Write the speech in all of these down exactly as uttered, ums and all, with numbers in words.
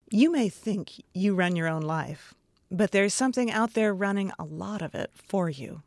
You may think you run your own life, but there's something out there running a lot of it for you.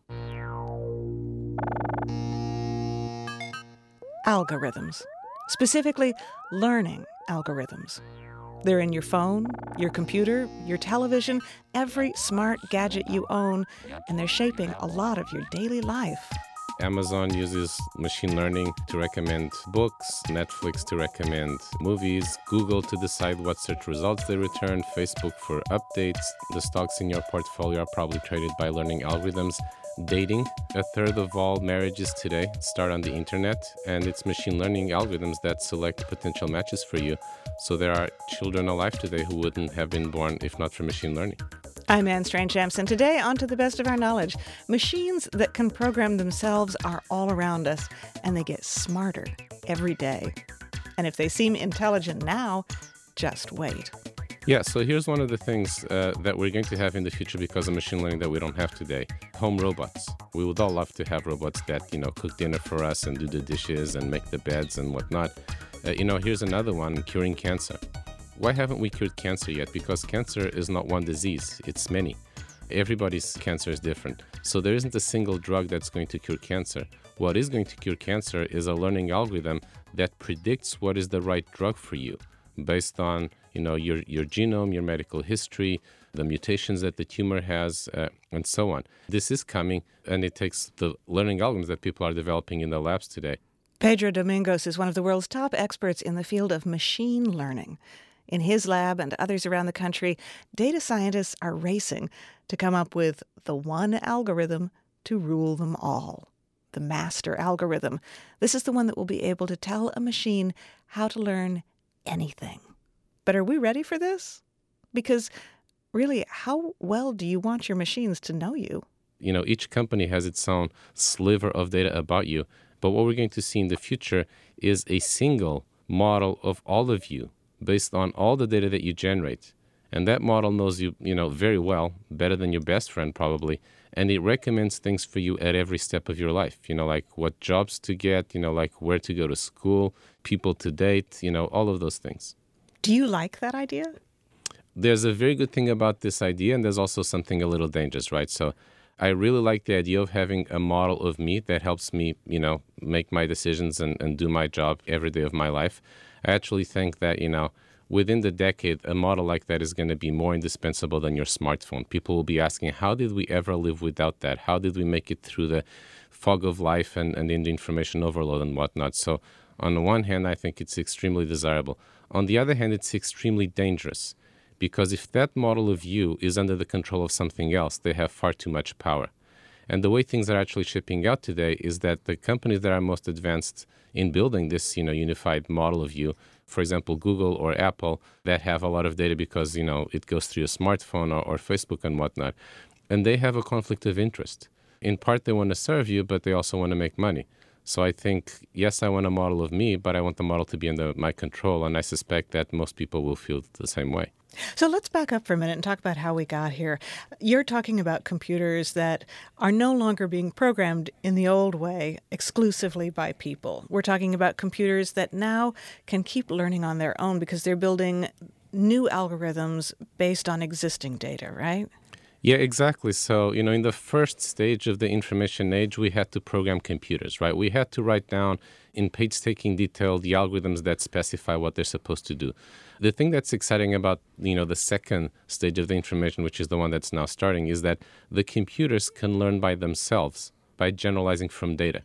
Algorithms. Specifically, learning algorithms. They're in your phone, your computer, your television, every smart gadget you own, and they're shaping a lot of your daily life. Amazon uses machine learning to recommend books, Netflix to recommend movies, Google to decide what search results they return, Facebook for updates. The stocks in your portfolio are probably traded by learning algorithms. Dating, a third of all marriages today start on the internet, and it's machine learning algorithms that select potential matches for you. So there are children alive today who wouldn't have been born if not for machine learning. I'm Anne Strange-Hampson. Today, on To the Best of Our Knowledge, machines that can program themselves are all around us, and they get smarter every day. And if they seem intelligent now, just wait. Yeah, so here's one of the things uh, that we're going to have in the future because of machine learning that we don't have today. Home robots. We would all love to have robots that, you know, cook dinner for us and do the dishes and make the beds and whatnot. Uh, you know, here's another one, curing cancer. Why haven't we cured cancer yet? Because cancer is not one disease, it's many. Everybody's cancer is different. So there isn't a single drug that's going to cure cancer. What is going to cure cancer is a learning algorithm that predicts what is the right drug for you based on, you know, your, your genome, your medical history, the mutations that the tumor has, uh, and so on. This is coming, and it takes the learning algorithms that people are developing in the labs today. Pedro Domingos is one of the world's top experts in the field of machine learning. In his lab and others around the country, data scientists are racing to come up with the one algorithm to rule them all, the master algorithm. This is the one that will be able to tell a machine how to learn anything. But are we ready for this? Because really, how well do you want your machines to know you? You know, each company has its own sliver of data about you. But what we're going to see in the future is a single model of all of you based on all the data that you generate. And that model knows you, you know, very well, better than your best friend probably, and it recommends things for you at every step of your life, you know, like what jobs to get, you know, like where to go to school, people to date, you know, all of those things. Do you like that idea? There's a very good thing about this idea, and there's also something a little dangerous, right? So I really like the idea of having a model of me that helps me, you know, make my decisions and, and do my job every day of my life. I actually think that, you know, within the decade, a model like that is going to be more indispensable than your smartphone. People will be asking, how did we ever live without that? How did we make it through the fog of life and, and in the information overload and whatnot? So on the one hand, I think it's extremely desirable. On the other hand, it's extremely dangerous because if that model of you is under the control of something else, they have far too much power. And the way things are actually shipping out today is that the companies that are most advanced in building this, you know, unified model of you, for example, Google or Apple, that have a lot of data because, you know, it goes through your smartphone or, or Facebook and whatnot, and they have a conflict of interest. In part, they want to serve you, but they also want to make money. So I think, yes, I want a model of me, but I want the model to be under my control, and I suspect that most people will feel the same way. So let's back up for a minute and talk about how we got here. You're talking about computers that are no longer being programmed in the old way exclusively by people. We're talking about computers that now can keep learning on their own because they're building new algorithms based on existing data, right? Yeah, exactly. So, you know, in the first stage of the information age, we had to program computers, right? We had to write down in painstaking detail the algorithms that specify what they're supposed to do. The thing that's exciting about, you know, the second stage of the information, which is the one that's now starting, is that the computers can learn by themselves by generalizing from data.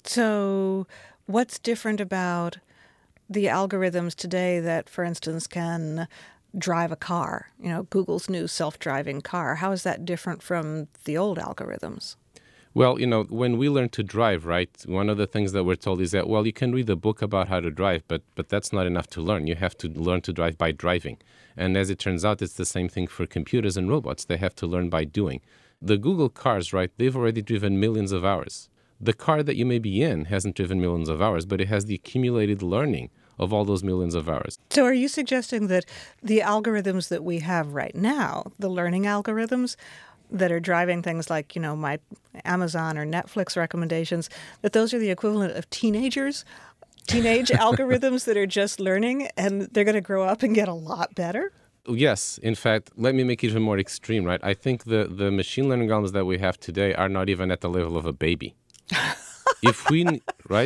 So what's different about the algorithms today that, for instance, can drive a car, you know, Google's new self-driving car? How is that different from the old algorithms? Well, you know, when we learn to drive, right, one of the things that we're told is that, well, you can read a book about how to drive, but but that's not enough to learn. You have to learn to drive by driving. And as it turns out, it's the same thing for computers and robots. They have to learn by doing. The Google cars, right, they've already driven millions of hours. The car that you may be in hasn't driven millions of hours, but it has the accumulated learning of all those millions of hours. So are you suggesting that the algorithms that we have right now, the learning algorithms that are driving things like, you know, my Amazon or Netflix recommendations, that those are the equivalent of teenagers, teenage algorithms that are just learning and they're going to grow up and get a lot better? Yes, in fact, let me make it even more extreme, right? I think the, the machine learning algorithms that we have today are not even at the level of a baby. If we, kn- right?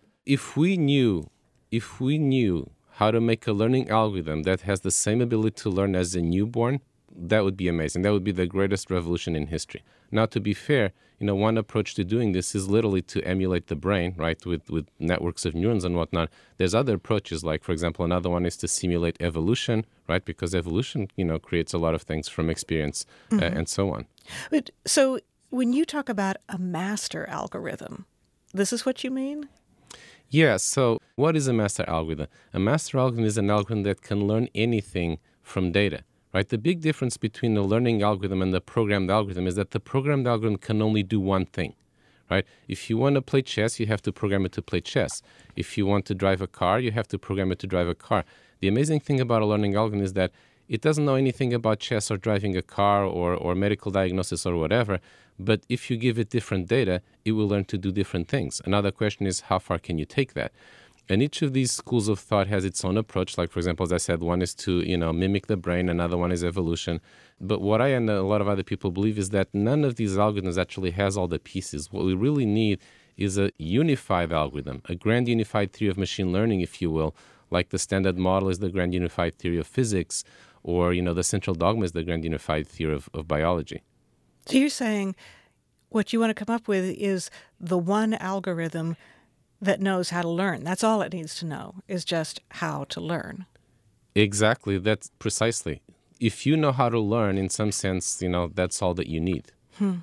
If we knew, if we knew how to make a learning algorithm that has the same ability to learn as a newborn, that would be amazing. That would be the greatest revolution in history. Now, to be fair, you know, one approach to doing this is literally to emulate the brain, right, with, with networks of neurons and whatnot. There's other approaches, like, for example, another one is to simulate evolution, right, because evolution, you know, creates a lot of things from experience mm-hmm. uh, and so on. But so when you talk about a master algorithm, this is what you mean? Yeah, so what is a master algorithm? A master algorithm is an algorithm that can learn anything from data. Right? The big difference between the learning algorithm and the programmed algorithm is that the programmed algorithm can only do one thing. Right? If you want to play chess, you have to program it to play chess. If you want to drive a car, you have to program it to drive a car. The amazing thing about a learning algorithm is that it doesn't know anything about chess or driving a car or, or medical diagnosis or whatever, but if you give it different data, it will learn to do different things. Another question is, how far can you take that? And each of these schools of thought has its own approach. Like, for example, as I said, one is to, you know, mimic the brain. Another one is evolution. But what I and a lot of other people believe is that none of these algorithms actually has all the pieces. What we really need is a unified algorithm, a grand unified theory of machine learning, if you will, like the standard model is the grand unified theory of physics, or, you know, the central dogma is the grand unified theory of, of biology. So you're saying what you want to come up with is the one algorithm that knows how to learn. That's all it needs to know, is just how to learn. Exactly. That's precisely. If you know how to learn, in some sense, you know, that's all that you need. Hmm.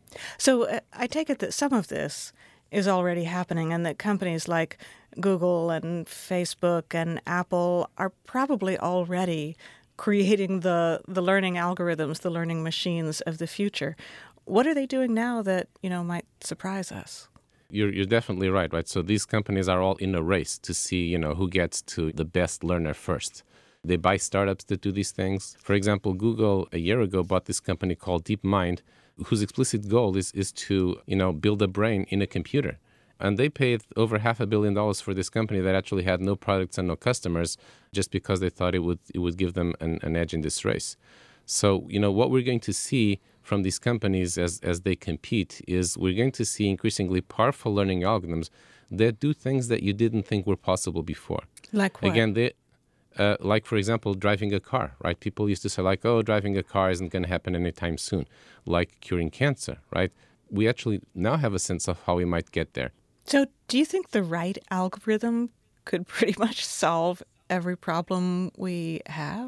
So uh, I take it that some of this is already happening and that companies like Google and Facebook and Apple are probably already creating the, the learning algorithms, the learning machines of the future. What are they doing now that, you know, might surprise us? You're, you're definitely right, right? So these companies are all in a race to see, you know, who gets to the best learner first. They buy startups that do these things. For example, Google a year ago bought this company called DeepMind, whose explicit goal is, is to, you know, build a brain in a computer. And they paid over half a billion dollars for this company that actually had no products and no customers, just because they thought it would it would give them an, an edge in this race. So, you know, what we're going to see from these companies as, as they compete is we're going to see increasingly powerful learning algorithms that do things that you didn't think were possible before. Like what? Again, they, uh, like, for example, driving a car, right? People used to say, like, oh, driving a car isn't going to happen anytime soon. Like curing cancer, right? We actually now have a sense of how we might get there. So do you think the right algorithm could pretty much solve every problem we have?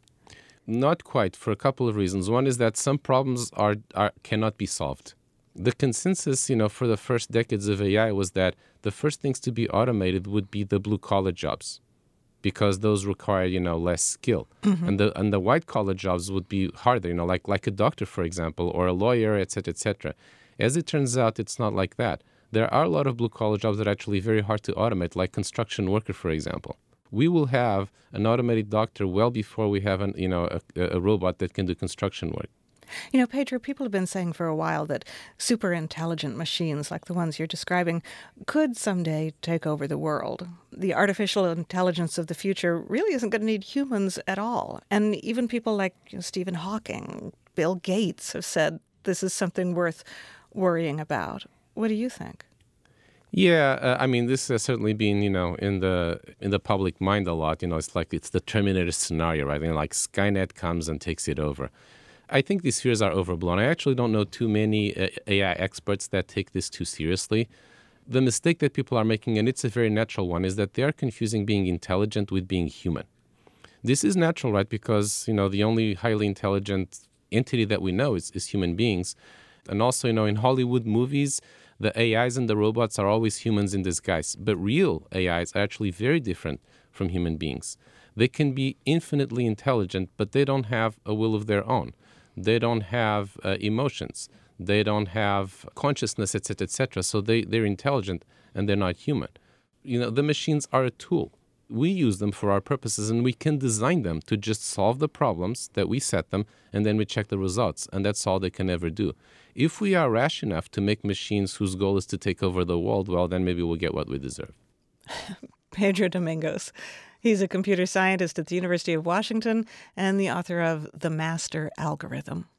Not quite, for a couple of reasons. One is that some problems are, are cannot be solved. The consensus, you know, for the first decades of A I was that the first things to be automated would be the blue-collar jobs, because those require, you know, less skill. Mm-hmm. And the and the white-collar jobs would be harder, you know, like, like a doctor, for example, or a lawyer, et cetera, et cetera. As it turns out, it's not like that. There are a lot of blue-collar jobs that are actually very hard to automate, like construction worker, for example. We will have an automated doctor well before we have an, you know, a, a robot that can do construction work. You know, Pedro, people have been saying for a while that super intelligent machines like the ones you're describing could someday take over the world. The artificial intelligence of the future really isn't going to need humans at all. And even people like, you know, Stephen Hawking, Bill Gates have said this is something worth worrying about. What do you think? Yeah, uh, I mean, this has certainly been, you know, in the in the public mind a lot. You know, it's like it's the Terminator scenario, right? You know, like Skynet comes and takes it over. I think these fears are overblown. I actually don't know too many uh, A I experts that take this too seriously. The mistake that people are making, and it's a very natural one, is that they are confusing being intelligent with being human. This is natural, right? Because, you know, the only highly intelligent entity that we know is, is human beings. And also, you know, in Hollywood movies, the A Is and the robots are always humans in disguise. But real A Is are actually very different from human beings. They can be infinitely intelligent, but they don't have a will of their own. They don't have uh, emotions. They don't have consciousness, et cetera, et cetera. So they, they're intelligent and they're not human. You know, the machines are a tool. We use them for our purposes, and we can design them to just solve the problems that we set them, and then we check the results, and that's all they can ever do. If we are rash enough to make machines whose goal is to take over the world, well, then maybe we'll get what we deserve. Pedro Domingos, He's a computer scientist at the University of Washington and the author of The Master Algorithm.